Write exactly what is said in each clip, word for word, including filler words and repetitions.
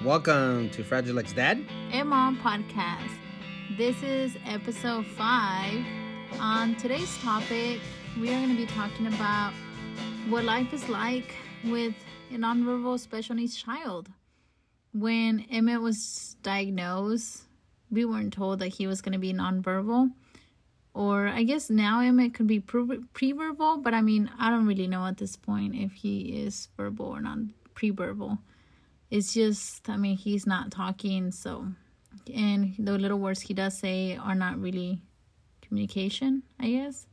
Welcome to Fragile X Dad and Mom Podcast. This is episode five. On today's topic, we are going to be talking about what life is like with a nonverbal special needs child. When Emmett was diagnosed, we weren't told that he was going to be nonverbal. Or I guess now Emmett could be pre-verbal, but I mean, I don't really know at this point if he is verbal or not pre-verbal. It's just, I mean, he's not talking, so, and the little words he does say are not really communication, I guess.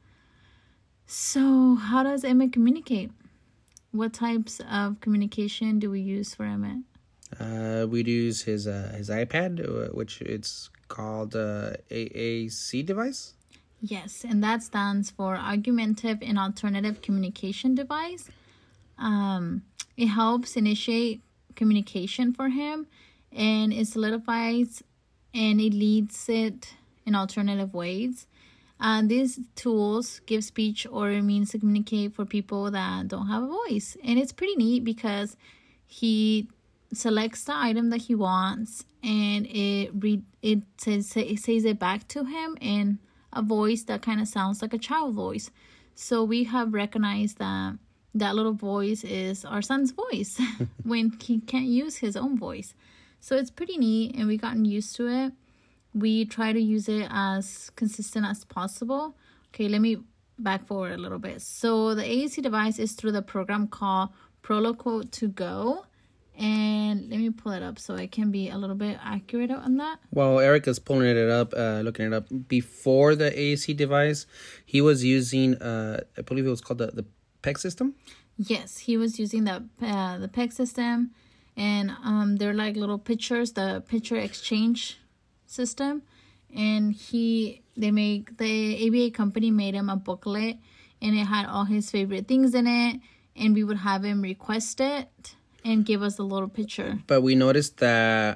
So, how does Emmett communicate? What types of communication do we use for Emmett? Uh, we'd use his uh, his iPad, which it's called uh, A A C device. Yes, and that stands for Augmentative and Alternative Communication Device. Um, it helps initiate communication for him, and it solidifies and it leads it in alternative ways. Uh, these tools give speech or means to communicate for people that don't have a voice, and it's pretty neat because he selects the item that he wants, and it re- it says it says it back to him in a voice that kind of sounds like a child voice. So we have recognized that that little voice is our son's voice when he can't use his own voice. So it's pretty neat, and we've gotten used to it. We try to use it as consistent as possible. Okay, let me back forward a little bit. So the A A C device is through the program called Proloquo to Go. And let me pull it up so I can be a little bit accurate on that. Well, Erica's pulling it up, uh, looking it up. Before the A A C device, he was using, uh, I believe it was called the, the P E G system? Yes, he was using the uh, the P E G system, and um, they're like little pictures, the picture exchange system, and he they make the A B A company made him a booklet, and it had all his favorite things in it, and we would have him request it and give us a little picture. But we noticed that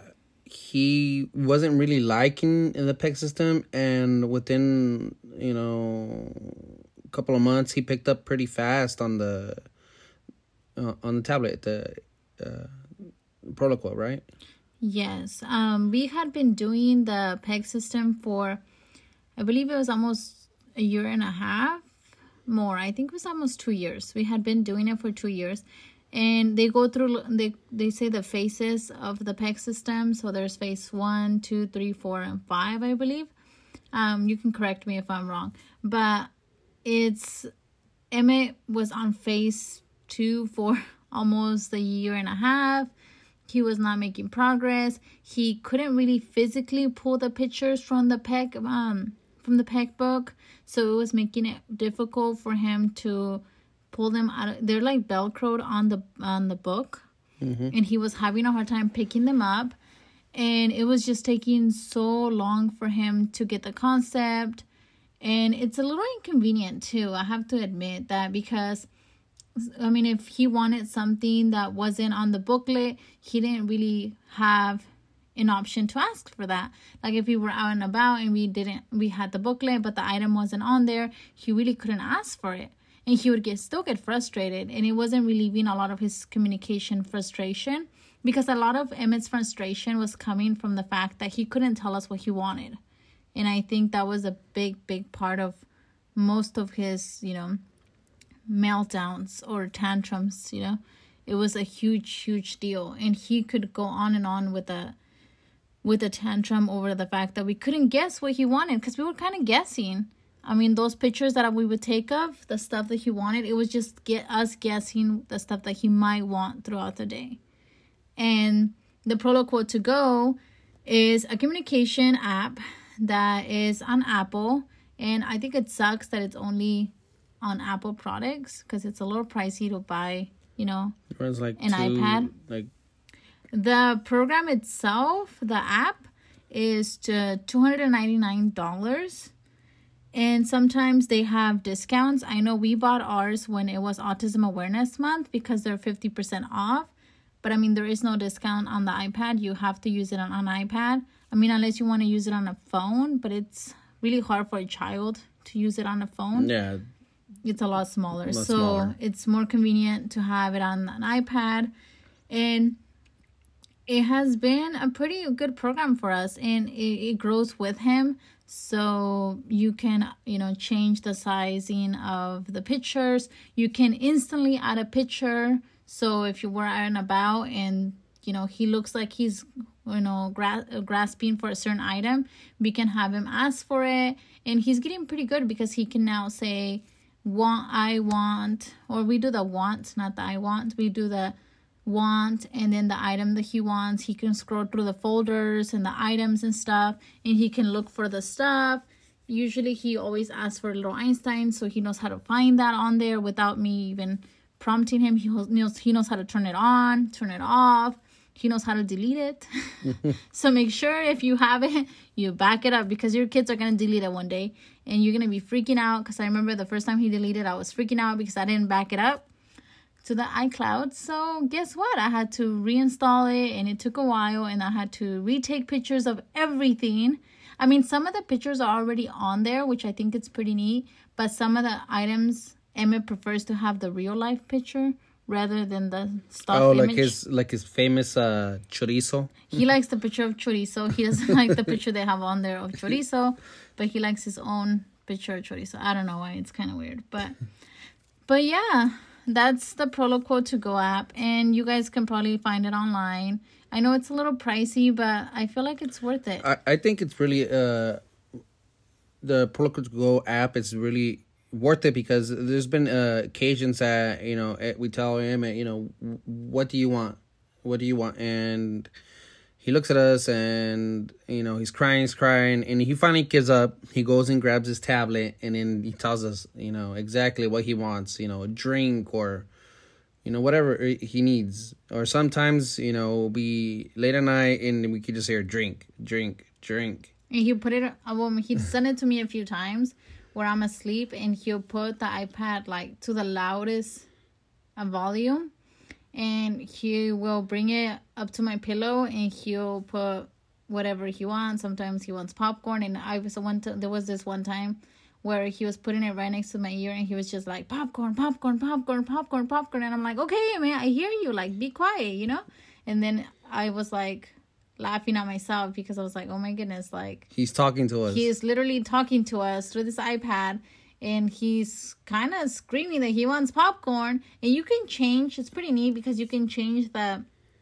he wasn't really liking the P E G system, and within, you know, couple of months he picked up pretty fast on the uh, on the tablet, the uh, Proloquo, right? Yes. Um we had been doing the P E G system for, I believe it was almost a year and a half more. I think it was almost two years. We had been doing it for two years, and they go through, they they say the phases of the P E G system. So there's phase one, two, three, four, and five, I believe. Um you can correct me if I'm wrong, but It's Emmett was on phase two for almost a year and a half. He was not making progress. He couldn't really physically pull the pictures from the P E G um from the P E G book, so it was making it difficult for him to pull them out of, they're like velcroed on the on the book, mm-hmm. and he was having a hard time picking them up, and it was just taking so long for him to get the concept. And it's a little inconvenient too, I have to admit that, because I mean, if he wanted something that wasn't on the booklet, he didn't really have an option to ask for that. Like if we were out and about and we didn't, we had the booklet, but the item wasn't on there, he really couldn't ask for it. And he would get still get frustrated, and it wasn't relieving a lot of his communication frustration, because a lot of Emmett's frustration was coming from the fact that he couldn't tell us what he wanted. And I think that was a big, big part of most of his, you know, meltdowns or tantrums, you know. It was a huge, huge deal. And he could go on and on with a, with a tantrum over the fact that we couldn't guess what he wanted, because we were kind of guessing. I mean, those pictures that we would take of the stuff that he wanted, it was just get us guessing the stuff that he might want throughout the day. And the Proloquo to Go is a communication app that is on Apple, and I think it sucks that it's only on Apple products, because it's a little pricey to buy, you know, like an two, iPad. Like the program itself, the app, is to two hundred ninety-nine dollars, and sometimes they have discounts. I know we bought ours when it was Autism Awareness Month because they're fifty percent off, but I mean, there is no discount on the iPad. You have to use it on an iPad. I mean, unless you want to use it on a phone, but it's really hard for a child to use it on a phone. Yeah. It's a lot smaller. A lot so smaller. It's more convenient to have it on an iPad. And it has been a pretty good program for us, and it, it grows with him. So you can, you know, change the sizing of the pictures. You can instantly add a picture. So if you were out and about and, you know, he looks like he's, you know, gra- grasping for a certain item, we can have him ask for it. And he's getting pretty good because he can now say, want, I want, or we do the want, not the I want. We do the want and then the item that he wants. He can scroll through the folders and the items and stuff, and he can look for the stuff. Usually he always asks for little Einstein, so he knows how to find that on there without me even prompting him. He knows he knows how to turn it on, turn it off. He knows how to delete it. So make sure if you have it, you back it up, because your kids are going to delete it one day and you're going to be freaking out. Because I remember the first time he deleted, I was freaking out because I didn't back it up to the iCloud. So guess what? I had to reinstall it, and it took a while, and I had to retake pictures of everything. I mean, some of the pictures are already on there, which I think it's pretty neat, but some of the items, Emmett prefers to have the real life picture rather than the stock oh, image. like his like his famous uh, chorizo. He likes the picture of chorizo. He doesn't like the picture they have on there of chorizo, but he likes his own picture of chorizo. I don't know why. It's kind of weird, but but yeah. That's the Proloquo to Go app, and you guys can probably find it online. I know it's a little pricey, but I feel like it's worth it. I, I think it's really, uh, the Proloquo to Go app is really worth it, because there's been uh, occasions that, you know, we tell him, you know, what do you want? What do you want? And he looks at us and, you know, he's crying, he's crying. And he finally gives up. He goes and grabs his tablet, and then he tells us, you know, exactly what he wants, you know, a drink or, you know, whatever he needs. Or sometimes, you know, we'll be late at night and we could just hear drink, drink, drink. And he'll put it, well, he sent it to me a few times where I'm asleep, and he'll put the iPad like to the loudest volume. And he will bring it up to my pillow, and he'll put whatever he wants. Sometimes he wants popcorn. And I was one t- there was this one time where he was putting it right next to my ear, and he was just like, popcorn, popcorn, popcorn, popcorn, popcorn. And I'm like, okay, man, I hear you. Like, be quiet, you know? And then I was like laughing at myself, because I was like, oh my goodness, like, he's talking to us. He is literally talking to us through this iPad. And he's kind of screaming that he wants popcorn. And you can change. It's pretty neat because you can change the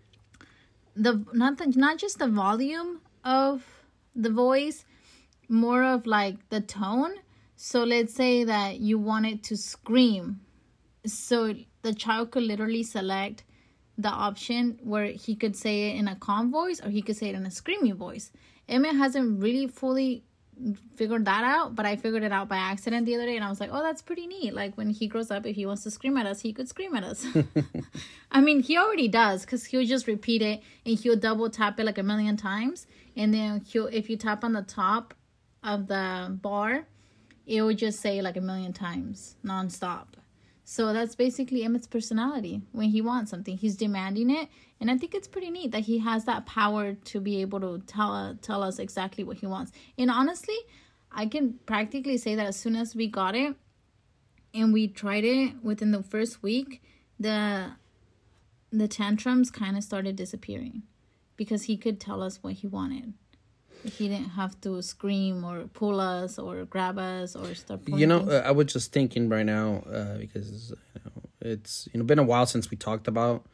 the not the, not just the volume of the voice, more of like the tone. So let's say that you want it to scream. So the child could literally select the option where he could say it in a calm voice, or he could say it in a screamy voice. Emmett hasn't really fully figured that out, but I figured it out by accident the other day, and I was like, oh, that's pretty neat. Like, when he grows up, if he wants to scream at us, he could scream at us. I mean, he already does, because he'll just repeat it, and he'll double tap it like a million times, and then he'll, if you tap on the top of the bar, it will just say like a million times nonstop. So that's basically Emmett's personality. When he wants something, he's demanding it. And I think it's pretty neat that he has that power to be able to tell, tell us exactly what he wants. And honestly, I can practically say that as soon as we got it and we tried it within the first week, the the tantrums kind of started disappearing, because he could tell us what he wanted. He didn't have to scream or pull us or grab us or start pulling You know, things. uh, I was just thinking right now, uh, because you know, it's you know been a while since we talked about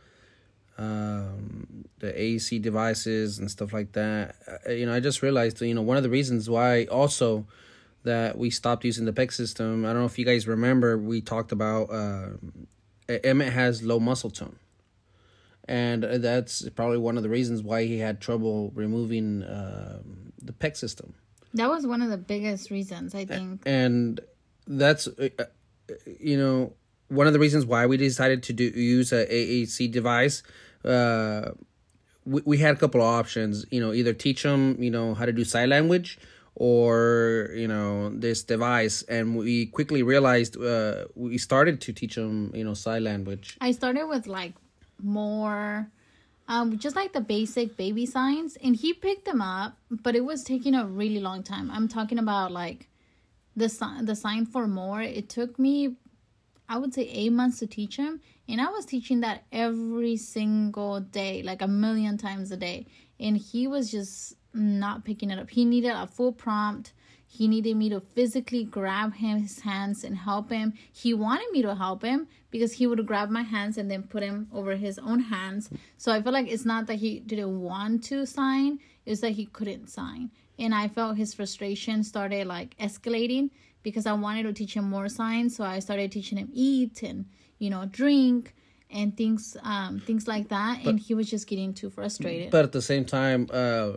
um, the A C devices and stuff like that. Uh, you know, I just realized, you know, one of the reasons why also that we stopped using the P E G system, I don't know if you guys remember, we talked about uh, Emmett has low muscle tone. And that's probably one of the reasons why he had trouble removing uh, the P E G system. That was one of the biggest reasons, I think. And that's, uh, you know, one of the reasons why we decided to do use a A A C device. Uh, we, we had a couple of options, you know, either teach them, you know, how to do sign language, or, you know, this device. And we quickly realized uh, we started to teach them, you know, sign language. I started with like more um just like the basic baby signs, and he picked them up, but it was taking a really long time. I'm talking about like the sign the sign for more. It took me, I would say eight months to teach him. And I was teaching that every single day, like a million times a day. And he was just not picking it up. He needed a full prompt. He needed me to physically grab him, his hands and help him. He wanted me to help him because he would grab my hands and then put him over his own hands. So I feel like it's not that he didn't want to sign. It's that he couldn't sign. And I felt his frustration started like escalating because I wanted to teach him more signs. So I started teaching him eat and, you know, drink and things um, things like that. But, and he was just getting too frustrated. But at the same time, uh,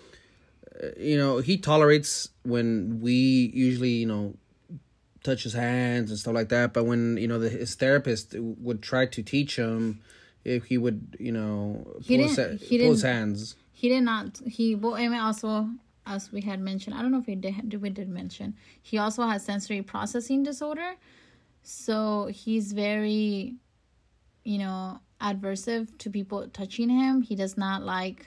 you know, he tolerates when we usually, you know, touch his hands and stuff like that. But when, you know, the, his therapist would try to teach him, if he would, you know, pull, his, he pull his hands. He did not. He, well, I mean, also, as we had mentioned, I don't know if we did, we did mention, he also has sensory processing disorder. So he's very, you know, adversive to people touching him. He does not like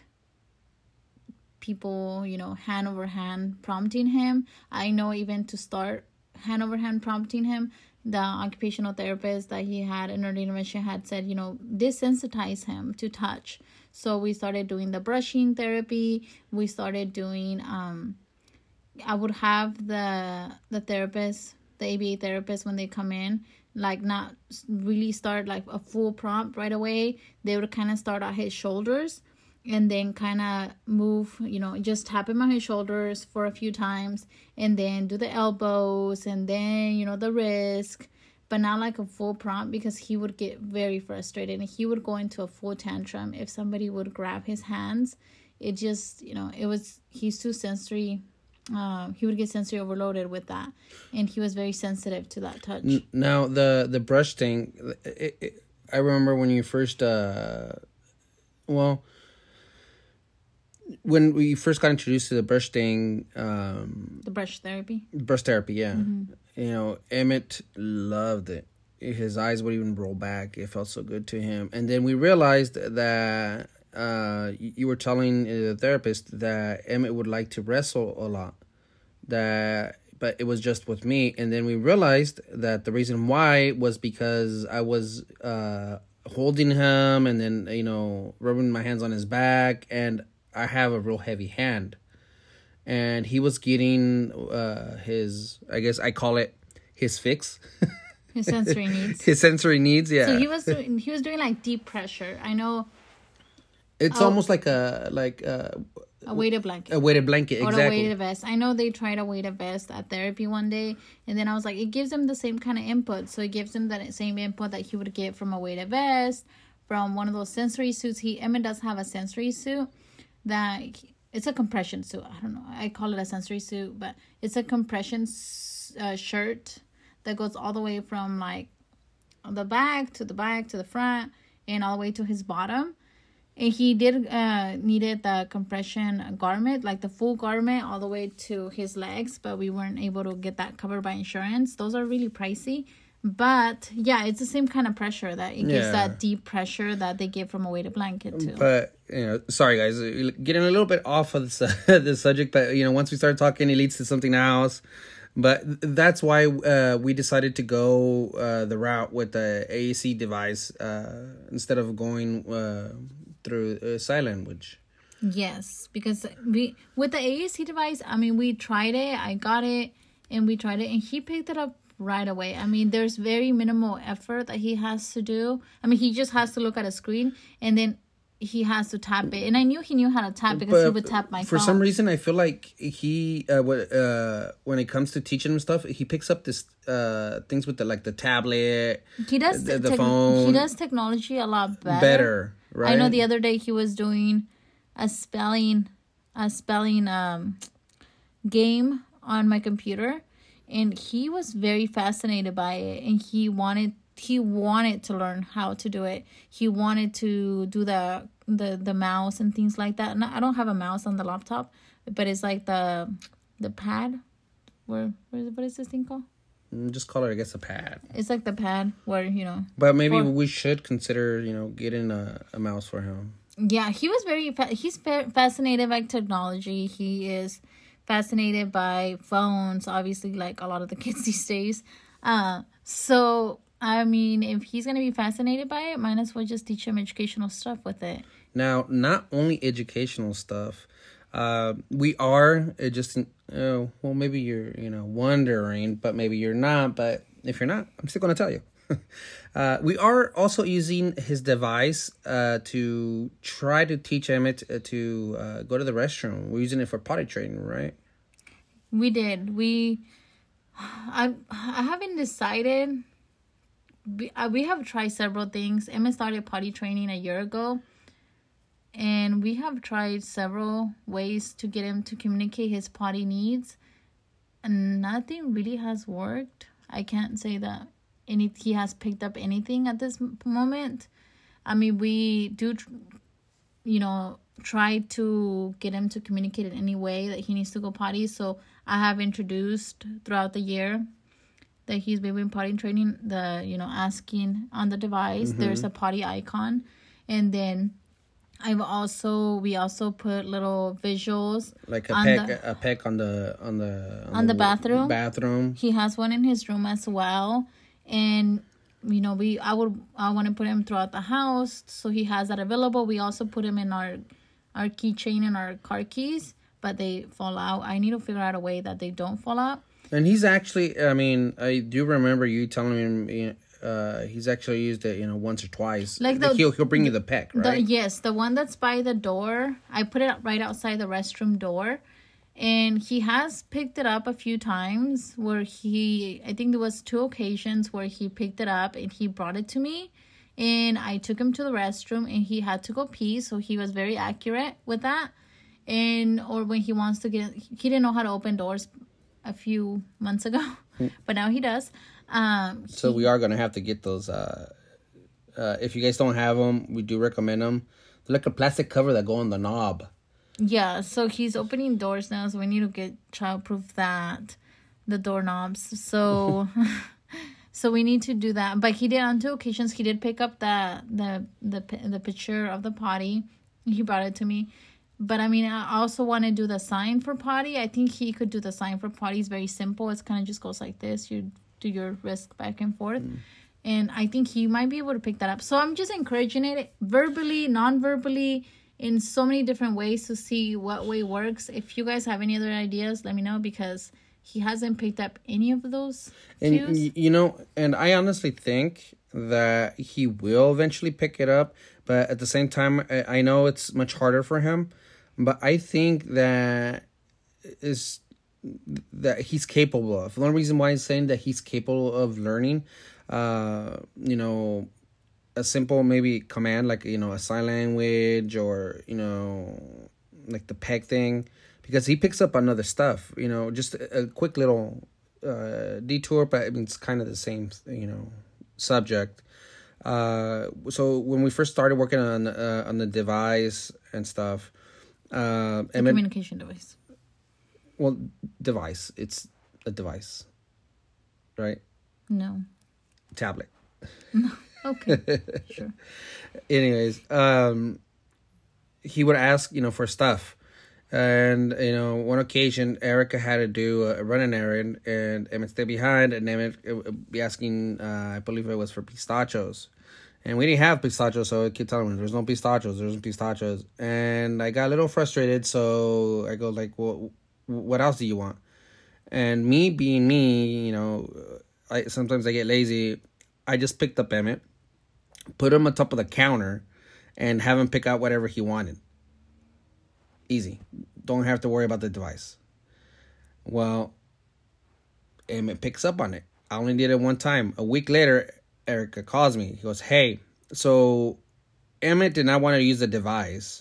people, you know, hand over hand prompting him. I know even to start hand over hand prompting him, the occupational therapist that he had in early intervention had said, you know, desensitize him to touch. So we started doing the brushing therapy. We started doing, um, I would have the the therapist, the A B A therapist, when they come in, like not really start like a full prompt right away. They would kind of start at his shoulders and then kind of move, you know, just tap him on his shoulders for a few times and then do the elbows and then, you know, the wrist. But not like a full prompt because he would get very frustrated and he would go into a full tantrum if somebody would grab his hands. It just, you know, it was, he's too sensory. Uh, he would get sensory overloaded with that. And he was very sensitive to that touch. Now, the, the brush thing, it, it, I remember when you first, uh, well, when we first got introduced to the brush thing, um, the brush therapy, brush therapy, yeah. Mm-hmm. You know, Emmett loved it. His eyes would even roll back. It felt so good to him. And then we realized that uh, you were telling the therapist that Emmett would like to wrestle a lot. That, but it was just with me. And then we realized that the reason why was because I was uh, holding him and then, you know, rubbing my hands on his back. And I have a real heavy hand. And he was getting uh, his, I guess I call it his fix. His sensory needs. His sensory needs, yeah. So he was doing, he was doing like deep pressure. I know. It's oh, almost like a like a, a weighted blanket. A weighted blanket, or exactly. Or a weighted vest. I know they tried a weighted vest at therapy one day, and then I was like, it gives him the same kind of input. So it gives him that same input that he would get from a weighted vest, from one of those sensory suits. He Emmett does have a sensory suit that. It's a compression suit. I don't know. I call it a sensory suit, but it's a compression uh, shirt that goes all the way from like the back to the back to the front and all the way to his bottom. And he did uh, needed the compression garment, like the full garment all the way to his legs, but we weren't able to get that covered by insurance. Those are really pricey. But yeah, it's the same kind of pressure that it gives yeah. that deep pressure that they give from a weighted blanket too. But you know, sorry guys, getting a little bit off of the, the subject. But you know, once we start talking, it leads to something else. But that's why uh, we decided to go uh, the route with the A A C device uh, instead of going uh, through uh, sign language. Yes, because we with the A A C device, I mean, we tried it. I got it, and we tried it, and he picked it up right away. I mean, there's very minimal effort that he has to do. I mean, he just has to look at a screen and then he has to tap it. And I knew he knew how to tap because but he would tap my for phone. For some reason, I feel like he, uh, uh, when it comes to teaching him stuff, he picks up this uh things with the like the tablet. He does the, the te- phone. He does technology a lot better. Better, right? I know the other day he was doing a spelling, a spelling um game on my computer. And he was very fascinated by it, and he wanted he wanted to learn how to do it. He wanted to do the the, the mouse and things like that. And I don't have a mouse on the laptop, but it's like the the pad. Where where is, what is this thing called? Just call it, I guess, a pad. It's like the pad where, you know. But maybe for, we should consider, you know, getting a, a mouse for him. Yeah, he was very fa- he's fa- fascinated by technology. He is fascinated by phones, obviously, like a lot of the kids these days. Uh, so I mean, if he's going to be fascinated by it, might as well just teach him educational stuff with it. Now, not only educational stuff, uh, we are uh, just, uh, well, maybe you're, you know, wondering, but maybe you're not. But if you're not, I'm still going to tell you. uh, we are also using his device uh, to try to teach Emmett uh, to uh, go to the restroom. We're using it for potty training, right? We did. We, I, I haven't decided. We, uh, we have tried several things. Emmett started potty training a year ago. And we have tried several ways to get him to communicate his potty needs. And nothing really has worked. I can't say that any he has picked up anything at this moment. I mean, we do, you know, try to get him to communicate in any way that he needs to go potty. So I have introduced throughout the year that he's been potty training, the, you know, asking on the device. Mm-hmm. There's a potty icon. And then I've also we also put little visuals like a peck the, a peck on the on the on, on the, the bathroom bathroom. He has one in his room as well, and you know we I would I want to put him throughout the house so he has that available. We also put him in our our keychain and our car keys, but they fall out. I need to figure out a way that they don't fall out. And he's actually, I mean, I do remember you telling him. You know, Uh, he's actually used it, you know, once or twice. Like the, he'll he'll bring you the peck, right? The, yes, the one that's by the door. I put it right outside the restroom door, and he has picked it up a few times. Where he, I think there was two occasions where he picked it up and he brought it to me, and I took him to the restroom and he had to go pee. So he was very accurate with that, and or when he wants to get, he didn't know how to open doors a few months ago, but now he does. Um, so he, we are going to have to get those. Uh, uh, if you guys don't have them, we do recommend them. They're like a plastic cover that go on the knob. Yeah, so he's opening doors now, so we need to get childproof that, the doorknobs. So, so we need to do that. But he did on two occasions. He did pick up the the the the picture of the potty. He brought it to me. But I mean, I also want to do the sign for potty. I think he could do the sign for potty. It's very simple. It's kind of just goes like this. You do your wrist back and forth. Mm. And I think he might be able to pick that up. So I'm just encouraging it verbally, non-verbally, in so many different ways to see what way works. If you guys have any other ideas, let me know, because he hasn't picked up any of those and cues. You know, and I honestly think that he will eventually pick it up. But at the same time, I know it's much harder for him. But I think that is... that he's capable of. The only reason why I'm saying that he's capable of learning, uh, you know, a simple maybe command like, you know, a sign language or, you know, like the peg thing, because he picks up on other stuff, you know, just a, a quick little uh, detour, but I mean, it's kind of the same, you know, subject. Uh, so when we first started working on uh, on the device and stuff, uh, the communication device. Well, device. It's a device, right? No. Tablet. No. Okay. Sure. Anyways, um, he would ask, you know, for stuff. And, you know, one occasion, Erica had to do a run an errand, and Emmett stayed behind, and Emmett would be asking, uh, I believe it was for pistachios. And we didn't have pistachios, so I keep telling him, there's no pistachios, there's no pistachios. And I got a little frustrated, so I go like, well, what else do you want? And me being me, you know, I sometimes I get lazy. I just picked up Emmett, put him on top of the counter, and have him pick out whatever he wanted. Easy. Don't have to worry about the device. Well, Emmett picks up on it. I only did it one time. A week later, Erica calls me. He goes, hey, so Emmett did not want to use the device.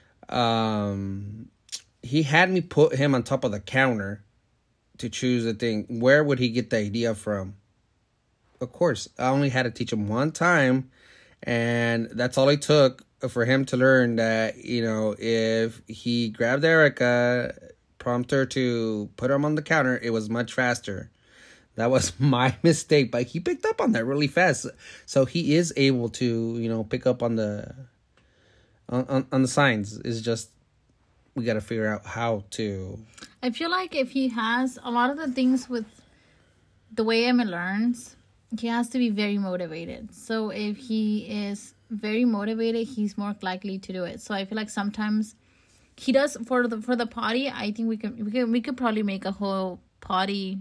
Um... He had me put him on top of the counter to choose the thing. Where would he get the idea from? Of course, I only had to teach him one time, and that's all it took for him to learn that, you know, if he grabbed Erica, prompt her to put him on the counter, it was much faster. That was my mistake, but he picked up on that really fast. So he is able to, you know, pick up on the on, on, on the signs. It's just, we got to figure out how to. I feel like if he has a lot of the things with the way Emmett learns, he has to be very motivated. So if he is very motivated, he's more likely to do it. So I feel like sometimes he does for the for the potty. I think we can we can we could probably make a whole potty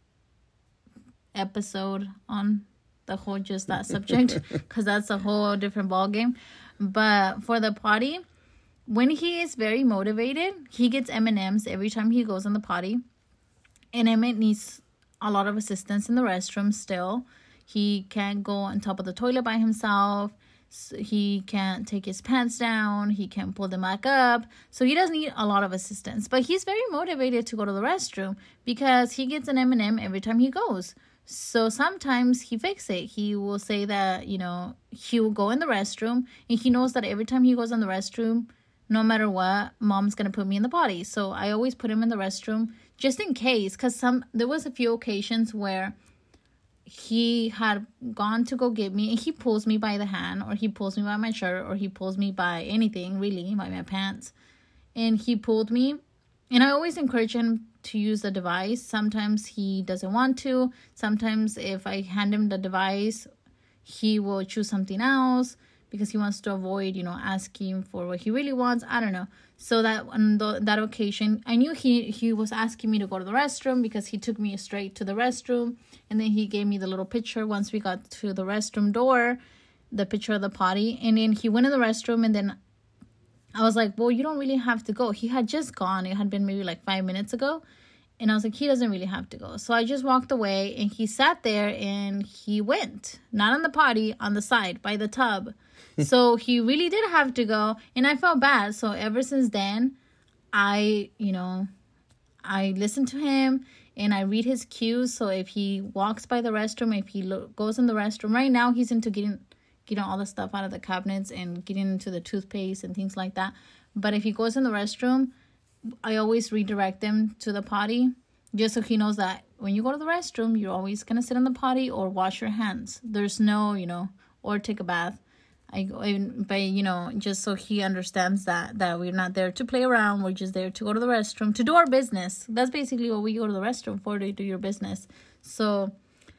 episode on the whole just that subject, because that's a whole different ball game. But for the potty, when he is very motivated, he gets M and M's every time he goes on the potty. And Emmett needs a lot of assistance in the restroom still. He can't go on top of the toilet by himself. So he can't take his pants down. He can't pull them back up. So he does need a lot of assistance. But he's very motivated to go to the restroom because he gets an M and M every time he goes. So sometimes he fakes it. He will say that, you know, he will go in the restroom. And he knows that every time he goes in the restroom, no matter what, mom's going to put me in the potty. So I always put him in the restroom just in case. Because some there was a few occasions where he had gone to go get me and he pulls me by the hand, or he pulls me by my shirt, or he pulls me by anything, really, by my pants. And he pulled me. And I always encourage him to use the device. Sometimes he doesn't want to. Sometimes if I hand him the device, he will choose something else because he wants to avoid, you know, asking for what he really wants. I don't know. So that on the, that occasion, I knew he, he was asking me to go to the restroom because he took me straight to the restroom. And then he gave me the little picture once we got to the restroom door, the picture of the potty. And then he went in the restroom, and then I was like, well, you don't really have to go. He had just gone. It had been maybe like five minutes ago. And I was like, he doesn't really have to go. So I just walked away, and he sat there and he went. Not on the potty, on the side, by the tub. So he really did have to go. And I felt bad. So ever since then, I, you know, I listen to him and I read his cues. So if he walks by the restroom, if he lo- goes in the restroom, right now he's into getting getting all the stuff out of the cabinets and getting into the toothpaste and things like that. But if he goes in the restroom, I always redirect him to the potty, just so he knows that when you go to the restroom, you're always going to sit on the potty or wash your hands. There's no, you know, or take a bath. I go in, but, you know, just so he understands that, that we're not there to play around. We're just there to go to the restroom, to do our business. That's basically what we go to the restroom for, to do your business. So,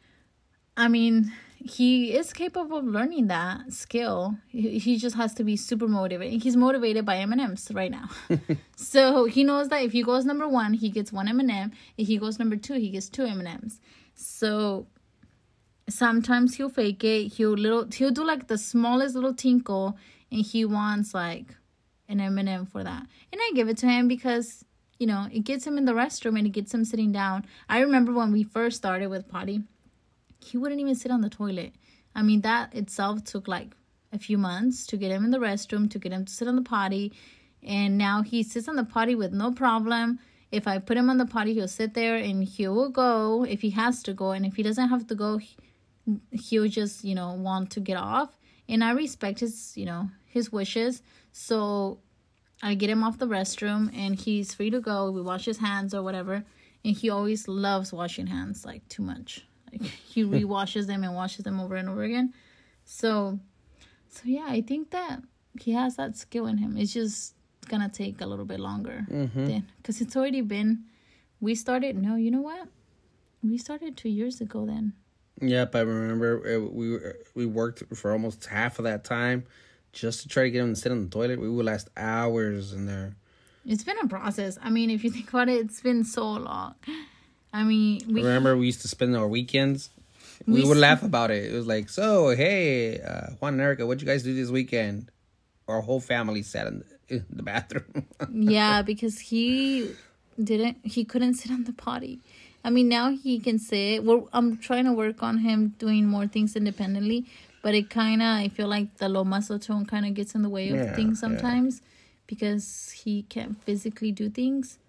I mean, he is capable of learning that skill. He, he just has to be super motivated. He's motivated by M and M's right now. So he knows that if he goes number one, he gets one M and M. If he goes number two, he gets two M and M's. So sometimes he'll fake it. He'll little he'll do like the smallest little tinkle, and he wants like an M and M for that. And I give it to him because, you know, it gets him in the restroom and it gets him sitting down. I remember when we first started with potty, he wouldn't even sit on the toilet. I mean, that itself took like a few months to get him in the restroom, to get him to sit on the potty. And now he sits on the potty with no problem. If I put him on the potty, he'll sit there and he will go if he has to go. And if he doesn't have to go, he, he'll just, you know, want to get off. And I respect his, you know, his wishes. So I get him off the restroom and he's free to go. We wash his hands or whatever. And he always loves washing hands, like, too much. Like, he re-washes them and washes them over and over again. So, so yeah, I think that he has that skill in him. It's just gonna take a little bit longer. Mm-hmm. Then, because it's already been, we started, no, you know what? We started two years ago then. Yep, I remember it, we were, we worked for almost half of that time just to try to get him to sit on the toilet. We would last hours in there. It's been a process. I mean, if you think about it, it's been so long. I mean, we remember we used to spend our weekends. We, we would laugh about it. It was like, so hey, uh, Juan and Erica, what'd you guys do this weekend? Our whole family sat in the, in the bathroom. Yeah, because he didn't. He couldn't sit on the potty. I mean, now he can sit. Well, I'm trying to work on him doing more things independently, but it kind of, I feel like the low muscle tone kind of gets in the way of yeah, things sometimes yeah. because he can't physically do things.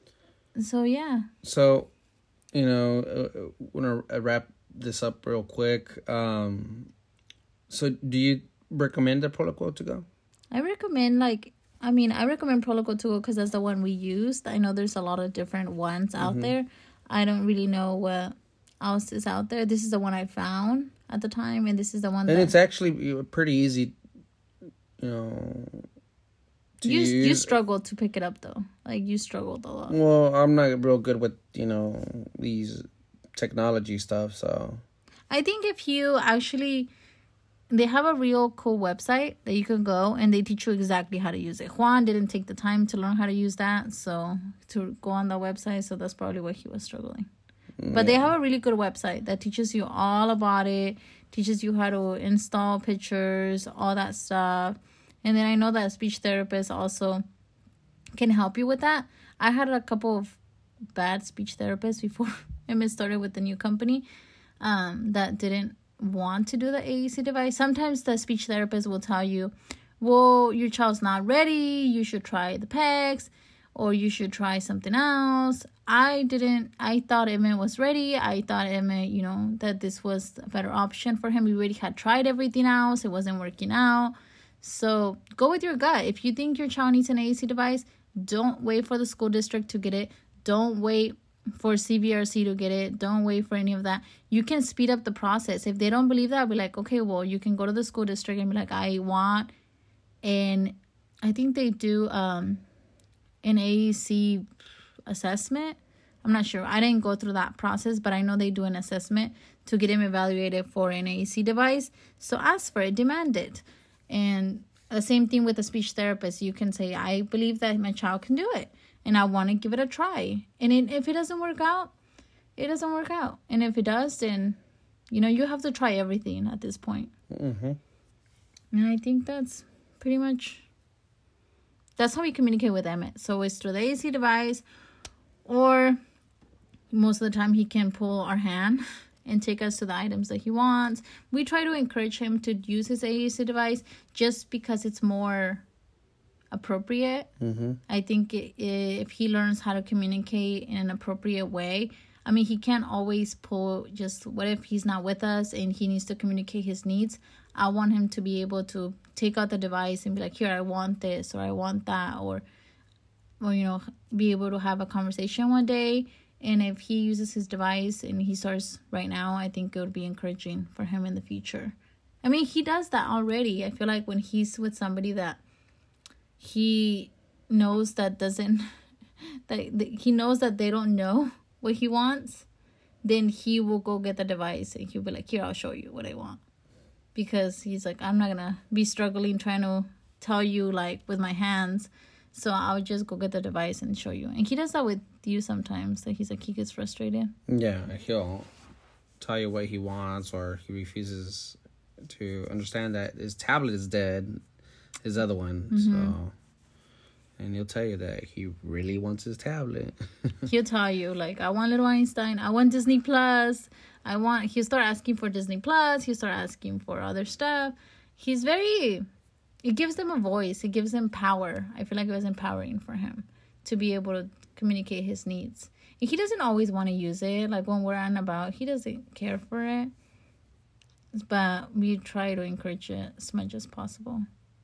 So yeah. So. You know, uh, want to wrap this up real quick. Um, so, do you recommend the Proloquo to go? I recommend, like, I mean, I recommend Proloquo to go because that's the one we used. I know there's a lot of different ones out mm-hmm. there. I don't really know what else is out there. This is the one I found at the time, and this is the one and that... it's actually pretty easy, you know... You use. You struggled to pick it up, though. Like, you struggled a lot. Well, I'm not real good with, you know, these technology stuff, so... I think if you actually, they have a real cool website that you can go and they teach you exactly how to use it. Juan didn't take the time to learn how to use that, so to go on the website, so that's probably why he was struggling. Yeah. But they have a really good website that teaches you all about it, teaches you how to install pictures, all that stuff. And then I know that speech therapists also can help you with that. I had a couple of bad speech therapists before Emmett started with the new company um, that didn't want to do the A A C device. Sometimes the speech therapist will tell you, well, your child's not ready, you should try the P E Gs, or you should try something else. I didn't, I thought Emmett was ready. I thought Emmett, you know, that this was a better option for him. We already had tried everything else. It wasn't working out. So go with your gut. If you think your child needs an A A C device, don't wait for the school district to get it. Don't wait for C V R C to get it. Don't wait for any of that. You can speed up the process. If they don't believe that, be like, okay, well, you can go to the school district and be like, I want, and I think they do um, an A A C assessment. I'm not sure. I didn't go through that process, but I know they do an assessment to get him evaluated for an A A C device. So ask for it, demand it. And the same thing with a speech therapist. You can say, I believe that my child can do it, and I want to give it a try. And it, if it doesn't work out, it doesn't work out. And if it does, then, you know, you have to try everything at this point. Mm-hmm. And I think that's pretty much, that's how we communicate with Emmett. So it's through the A A C device, or most of the time he can pull our hand and take us to the items that he wants. We try to encourage him to use his A A C device just because it's more appropriate. Mm-hmm. I think it, if he learns how to communicate in an appropriate way, I mean, he can't always pull just, what if he's not with us and he needs to communicate his needs? I want him to be able to take out the device and be like, here, I want this, or I want that, or, or you know, be able to have a conversation one day. And if he uses his device and he starts right now, I think it would be encouraging for him in the future. I mean, he does that already. I feel like when he's with somebody that he knows that doesn't, that, that he knows that they don't know what he wants, then he will go get the device and he'll be like, here, I'll show you what I want. Because he's like, I'm not going to be struggling trying to tell you like with my hands. So I'll just go get the device and show you. And he does that with you sometimes. Like he's like, he gets frustrated. Yeah, he'll tell you what he wants, or he refuses to understand that his tablet is dead, his other one. Mm-hmm. So, and he'll tell you that he really wants his tablet. He'll tell you, like, I want Little Einstein. I want Disney Plus. I want, he'll start asking for Disney Plus. He'll start asking for other stuff. He's very... It gives them a voice. It gives them power. I feel like it was empowering for him to be able to communicate his needs. And he doesn't always want to use it. Like when we're on about, he doesn't care for it. But we try to encourage it as much as possible.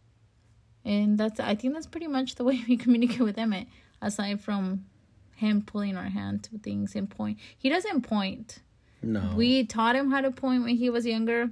And that's, I think that's pretty much the way we communicate with Emmett. Aside from him pulling our hand to things and point. He doesn't point. No. We taught him how to point when he was younger.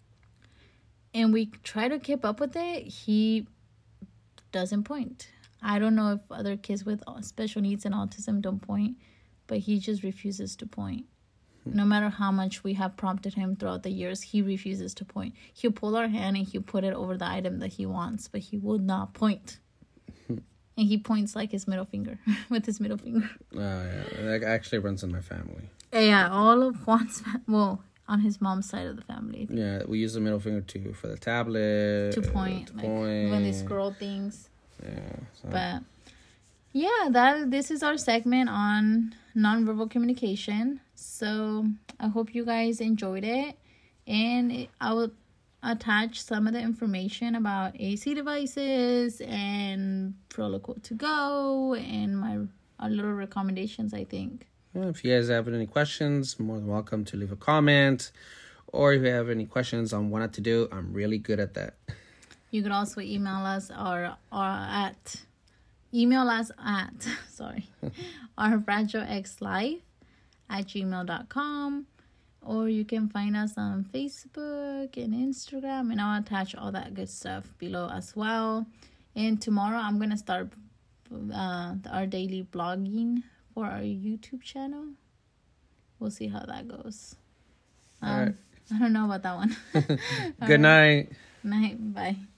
And we try to keep up with it. He doesn't point. I don't know if other kids with special needs and autism don't point, but he just refuses to point. No matter how much we have prompted him throughout the years, he refuses to point. He'll pull our hand and he'll put it over the item that he wants, but he will not point. And he points like his middle finger, with his middle finger. Oh, yeah. That actually runs in my family. Yeah, all of Juan's, well... on his mom's side of the family. Yeah, we use the middle finger too for the tablet. To point, to like point. When they scroll things. Yeah. So. But yeah, that this is our segment on nonverbal communication. So I hope you guys enjoyed it, and it, I will attach some of the information about A C devices and Proloquo to go and my our little recommendations, I think. Yeah, if you guys have any questions, more than welcome to leave a comment. Or if you have any questions on what not to do, I'm really good at that. You can also email us or, or at, email us at, sorry, our fragileXlife at gmail dot com. Or you can find us on Facebook and Instagram. And I'll attach all that good stuff below as well. And tomorrow I'm going to start uh, our daily blogging for our YouTube channel. We'll see how that goes. Um, all right. I don't know about that one. Good night. Night. Bye.